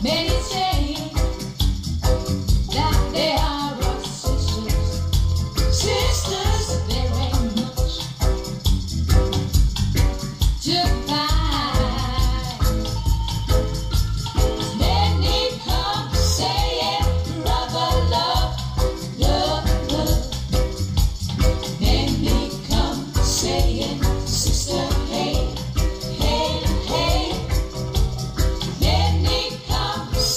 Many say that they are our sisters, sisters, there ain't much to find. Many come saying, brother, love, love, love. Many come saying, sister, hey, hey, hey. Many come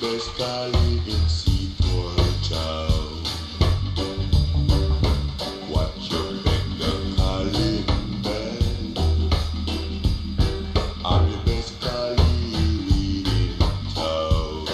best colleague in Seaport Town. What you make the calling band? I'm the best colleague in town.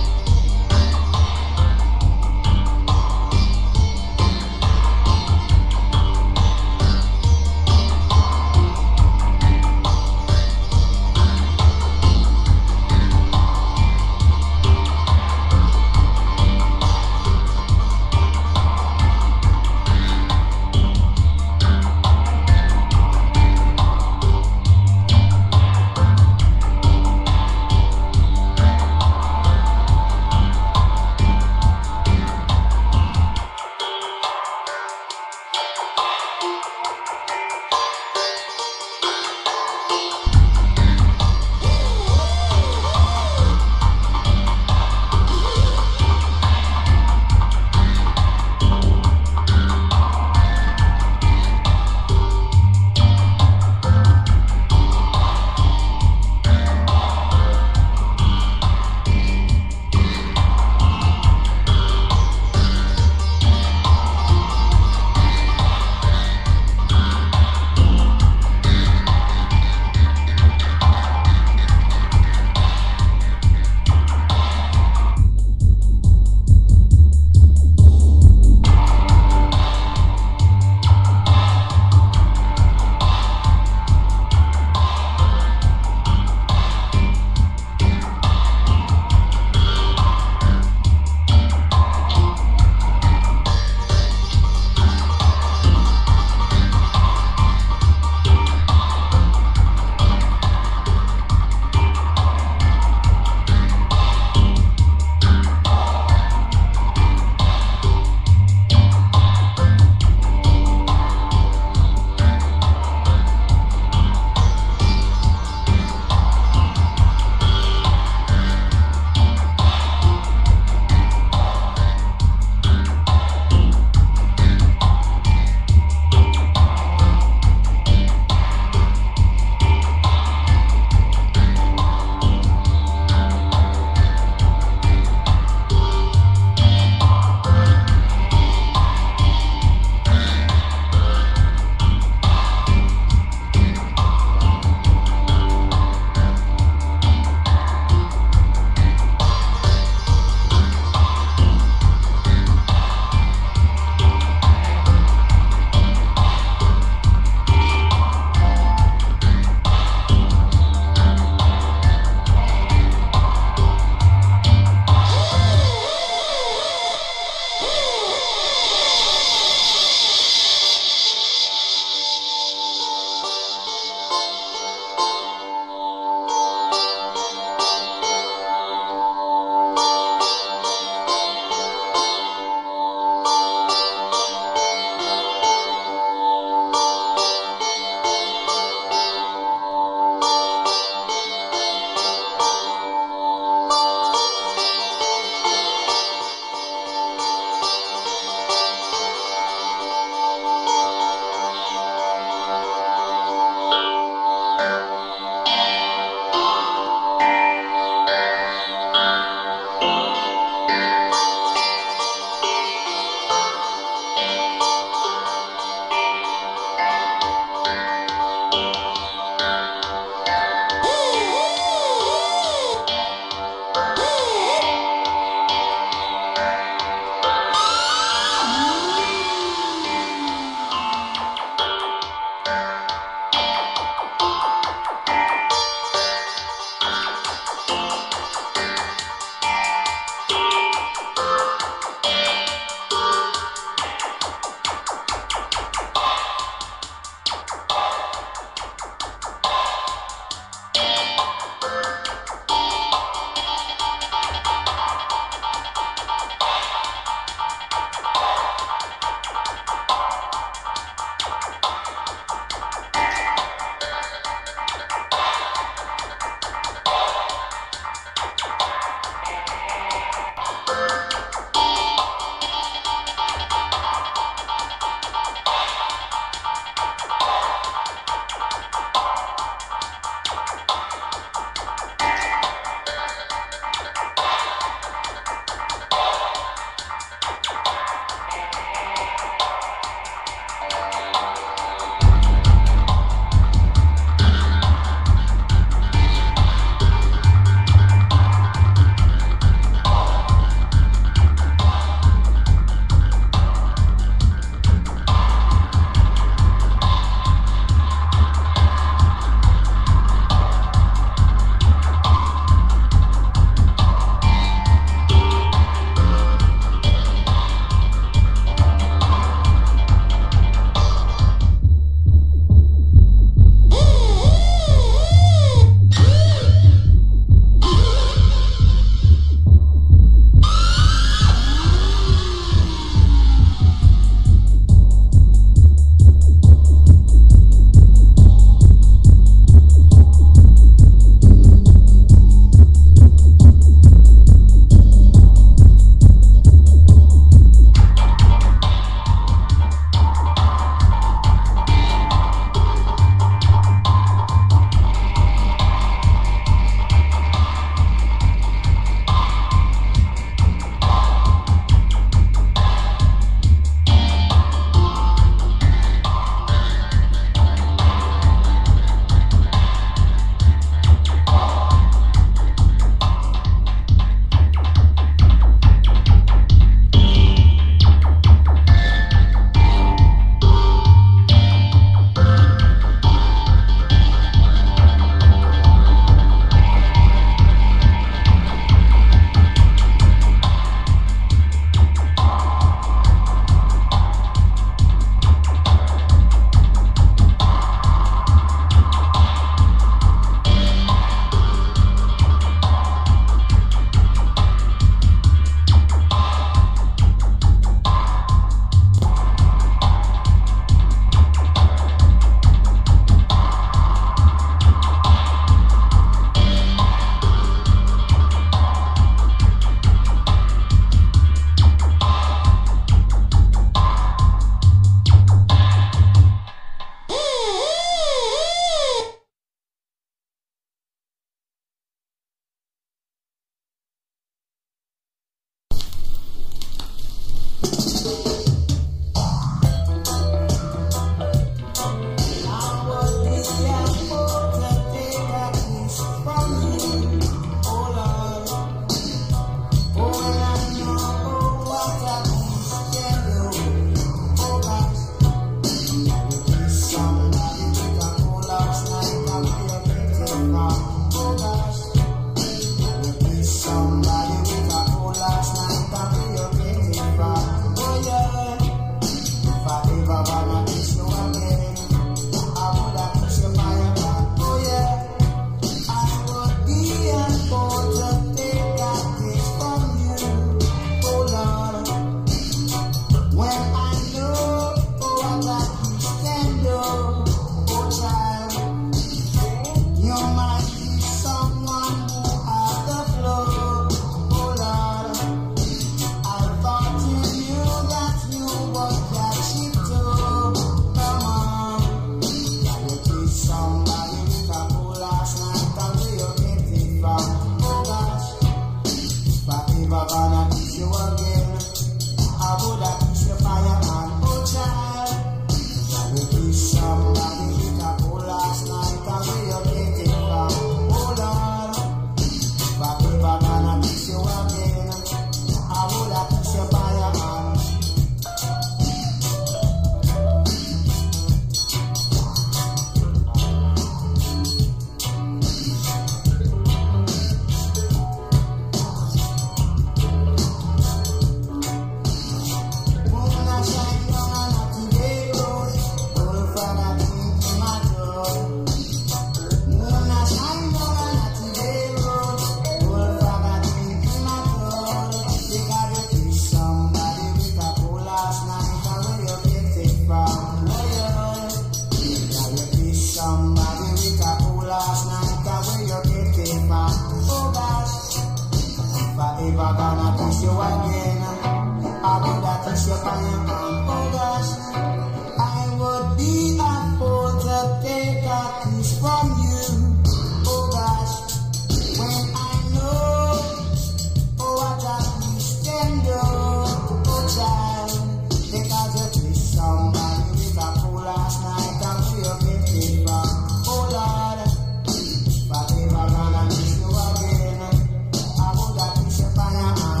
never gonna kiss you again. I would have kiss you on your mouth. Oh gosh, I would be a fool to take a kiss from you. Oh gosh, when I know, oh what a kiss can do, oh child, because you kiss somebody with a fool last night and you get it from. Oh Lord, but never gonna kiss you again. I would have kiss you on your mouth.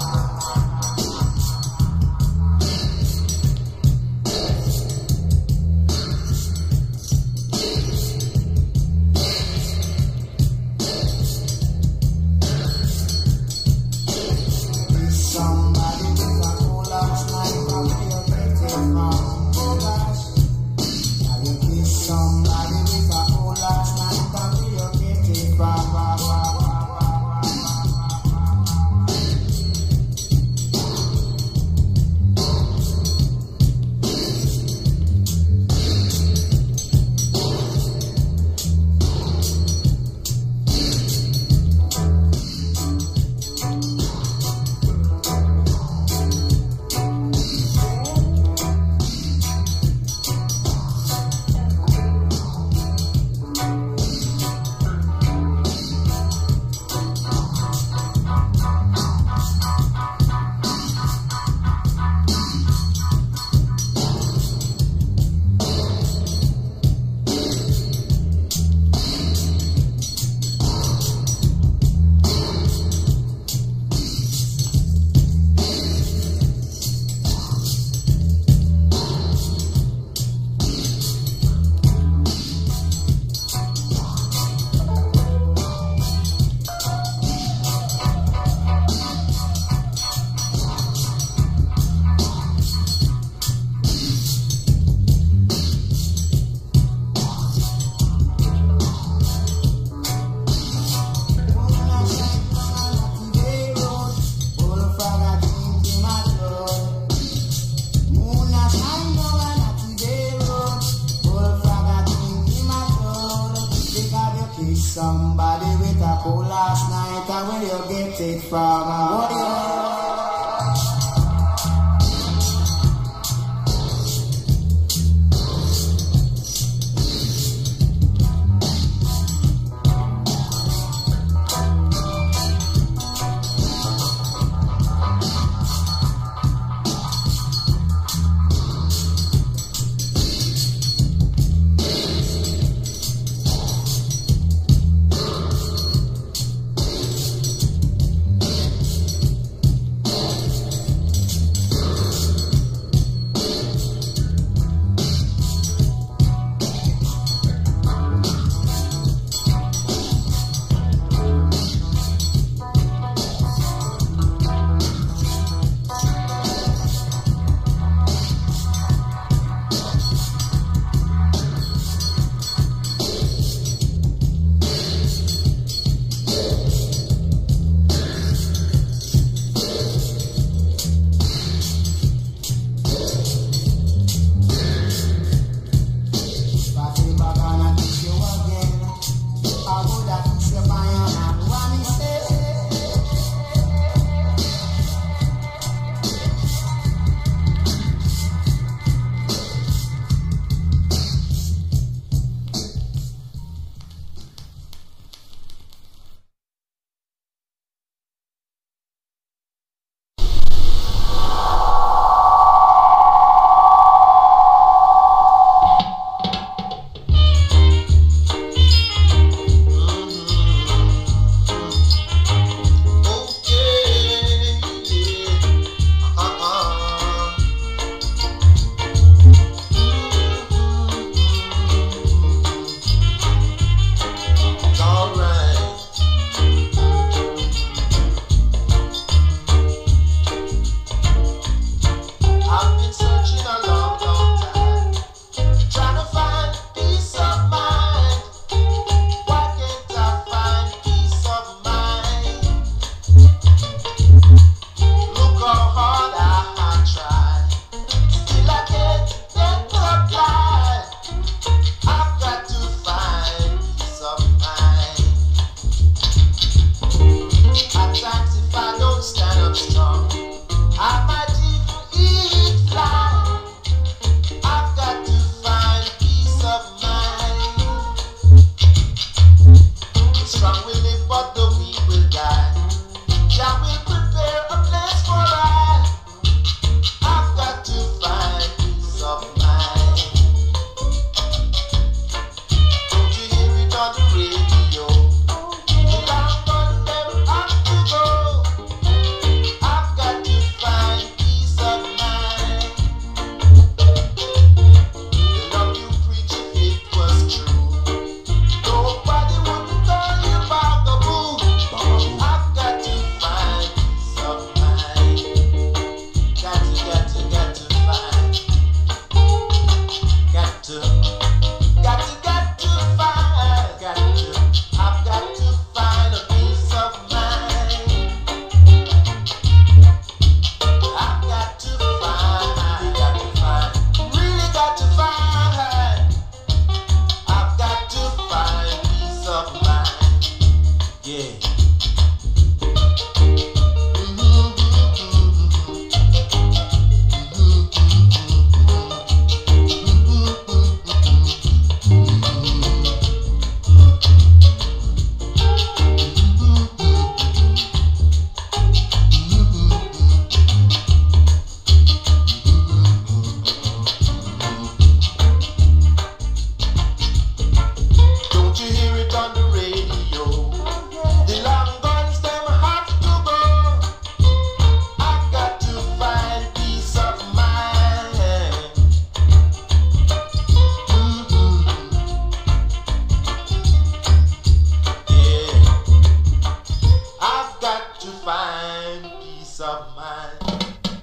Somebody with a cool last night, and where you get it from? Oh gosh, have you kissed somebody with a cool last night, and where you get it from? Somebody with a cool last night, and where you get it from? What do you At times if I don't to find peace of mind.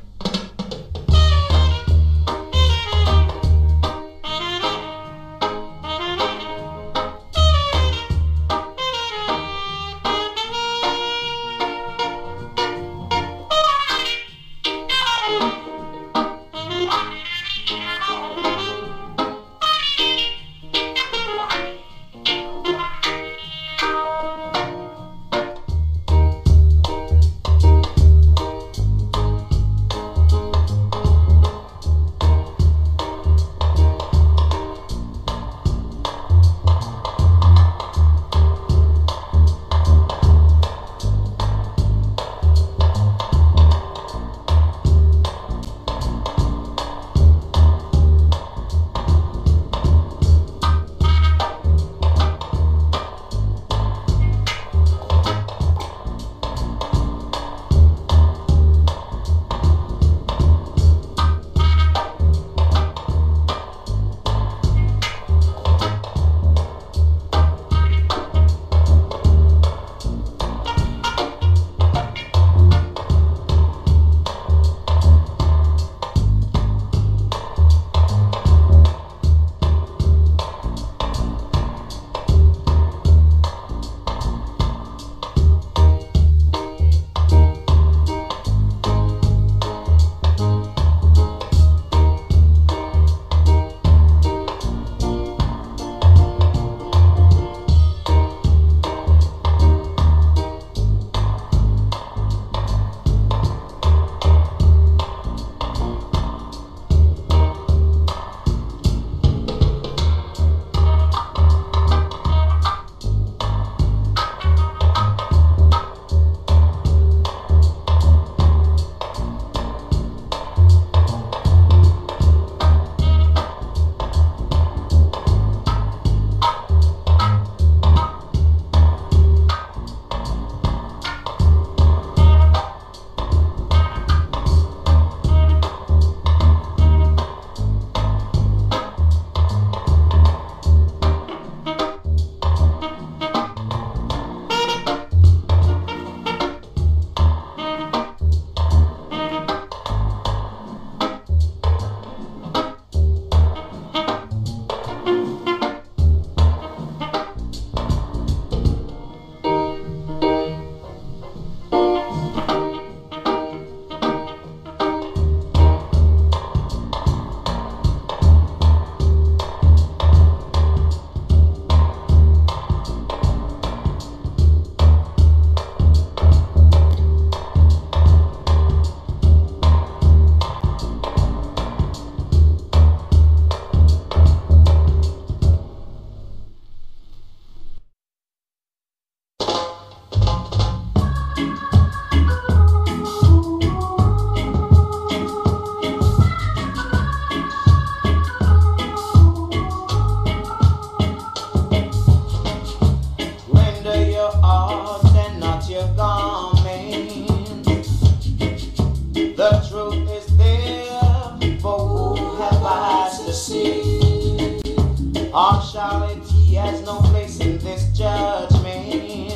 Partiality has no place in this judgment.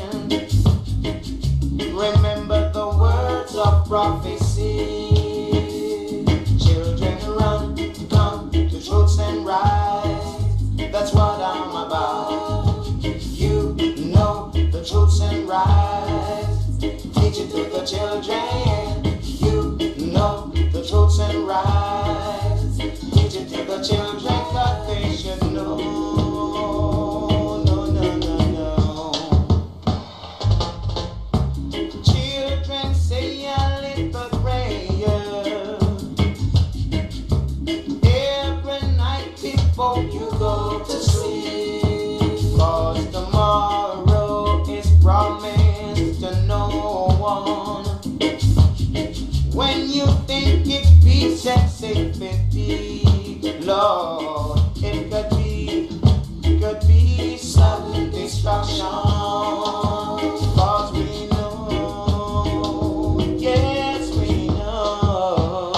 Remember the words of prophecy. Children run, come to truths and rights. That's what I'm about. You know the truths and rights. Teach it to the children. You know the truths and rights. Teach it to the children, 'cause they should know. Children, say a little prayer every night before you go to sleep, 'cause tomorrow is promised to no one. When you think it be safety, Lord, it could be sudden destruction. 'Cause we know, yes we know.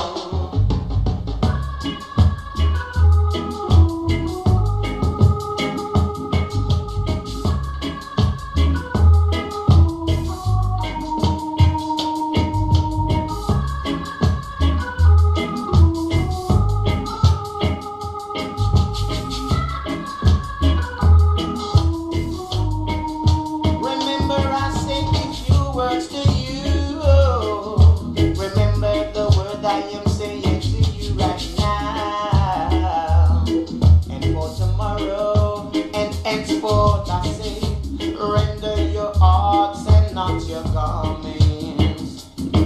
words to you. Oh, remember the word I am saying to you right now. And for tomorrow and henceforth I say, render your hearts and not your garments.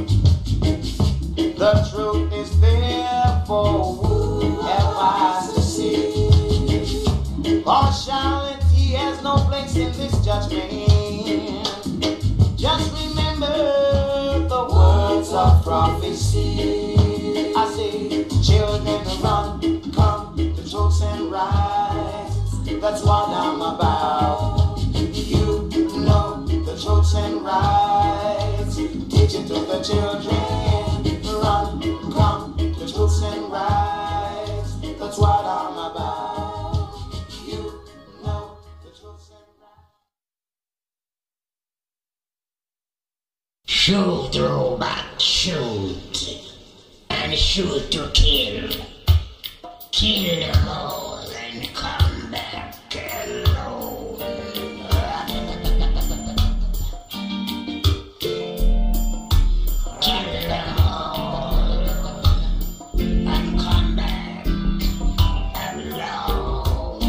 The truth is there for whoever to see. Partiality has no place in this judgment. Just remember the words of prophecy. I say, children run, come to truths and rights. That's what I'm about. You know the truths and rights. Teach it to the children. Run, come to truths and rights. That's what I'm about. You know the truths and rights. Shoot, robot, shoot. And shoot to kill. Kill them all and come back alone. Kill them all and come back alone.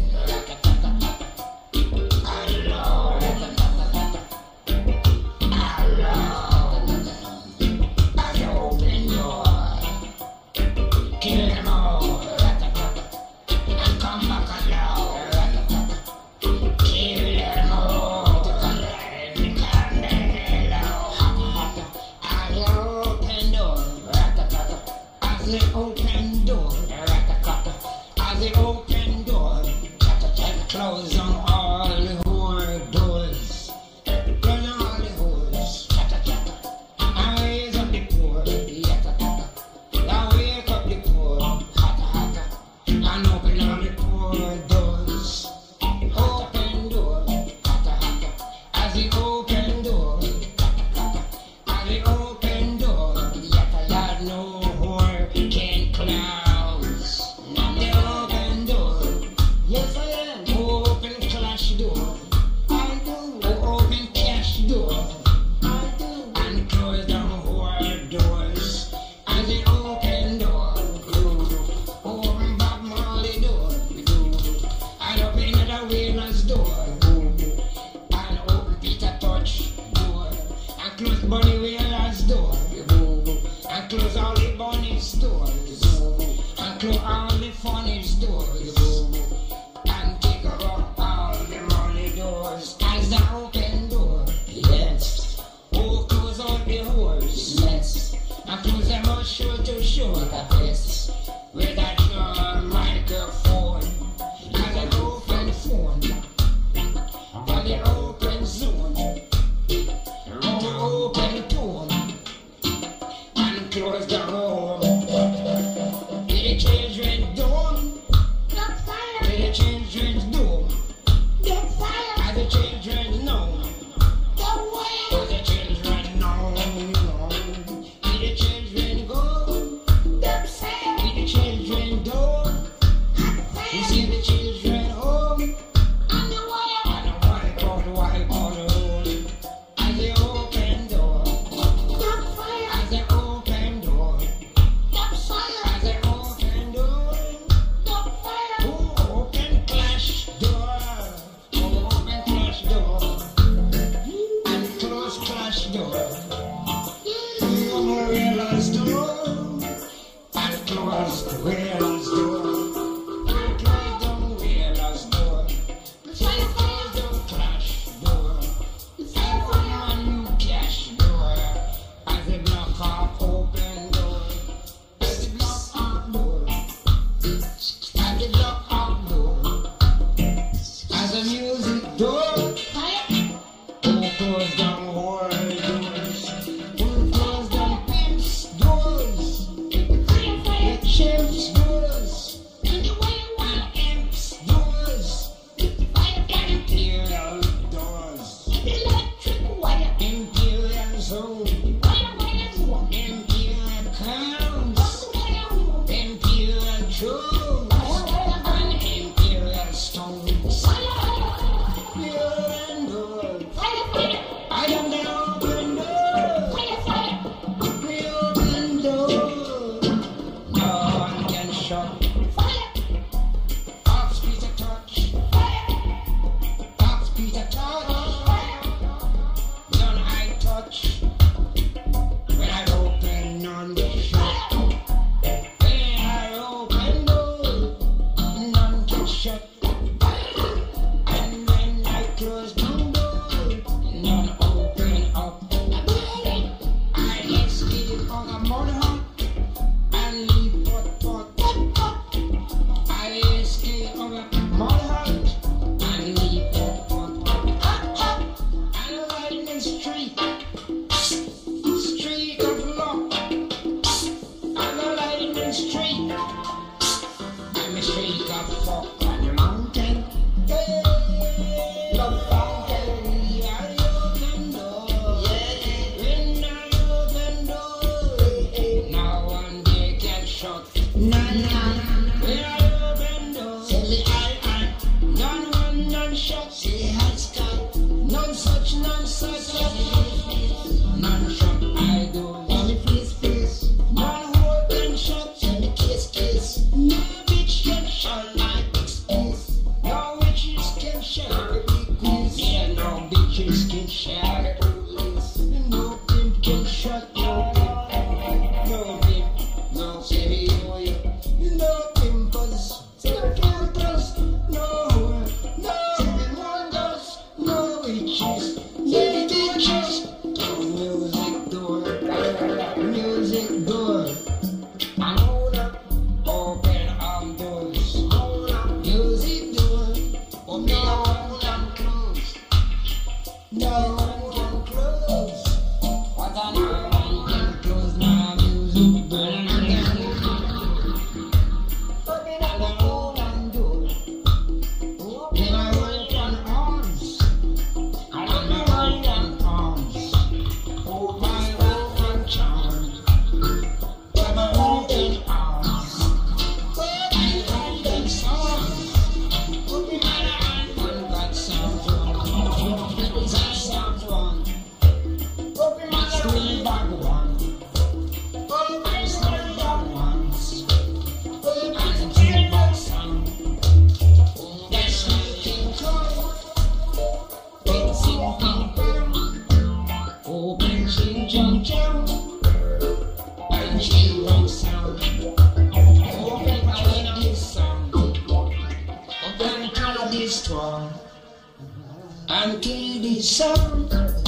As you open door, kill them all and come back alone. Kill them all and come back alone. As you open door, as you open door, as you open door, close on all the whole doors. Close on all the holes. And raise up the poor. And wake up the poor. And open all the poor doors. Open door. As the open door. As the open door. That no hurricane clouds. The open door. Yes, I am. Open clash door. I do. Open cash door. I do. And close down whole doors. As the open door. Open Bob Marley door. And open the Wheeler's door. And open Peter Touch door. And close Bunny Wheeler's door. And close all the Bunny's doors. And close all the Funny's doors. And take up all the money doors. As the open door. Yes. Oh, close all the doors. Yes. And close them all show to show. Yes. With that your microphone. And an open phone. And the open zone. Open tone. And close the room. With the children door. With the children's door. As the children know. As the children know. With the children go. With the children door. You see the children home. And the wipe out the road. As they open door. As they open door. As they open door. Oh, open clash door. Oh, open clash door. And close clash door. Oh, Wheeler's door. And close the Wheeler's door. And close down Wheeler's door. And close down clash door. And open a new cash door. As they block off open door. As they block off door. As they block off door. As the music door. Oh, close down whole doors. shut no pimp, no pimp, no city boy, no pimpers, no campers, no whore, no seven wonders, no witches, no teachers, no music door, and hold up, open up doors, hold up, music door, open up and close, no one can close. What I know, one can close my music door. Open up the hold and door, open up one can arms, I don't know one can arms, hold my open charm. Open ching chong chong, and she won't sound. Open to this sound, open to this one, and kill this sound.